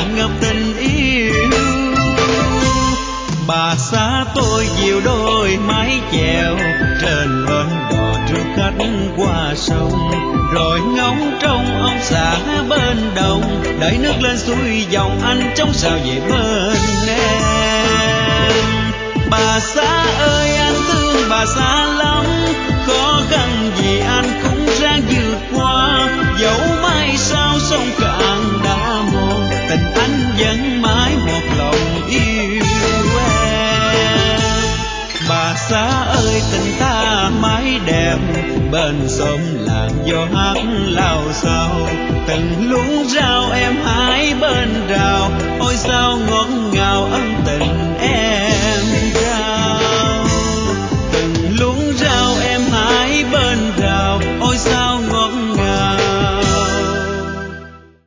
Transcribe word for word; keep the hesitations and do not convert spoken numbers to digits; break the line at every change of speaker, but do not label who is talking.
tràn ngập tình yêu. Bà xã tôi dìu đôi mái chèo trên bến đò rước khách qua sông, rồi ngóng trông ông xã bên đồng, đẩy nước lên xuôi dòng anh chống sao về bên em. Bà xã ơi anh thương bà xã lắm, khó khăn gì anh cũng ráng vượt qua, dẫu mai sau sông cạn đã muộn, tình anh vẫn mãi một lòng yêu em. Bà xã ơi tình ta mãi đẹp, bên xóm làng gió hát lao xao, từng luống rau em hái bên rào, ôi sao ngọt ngào ân tình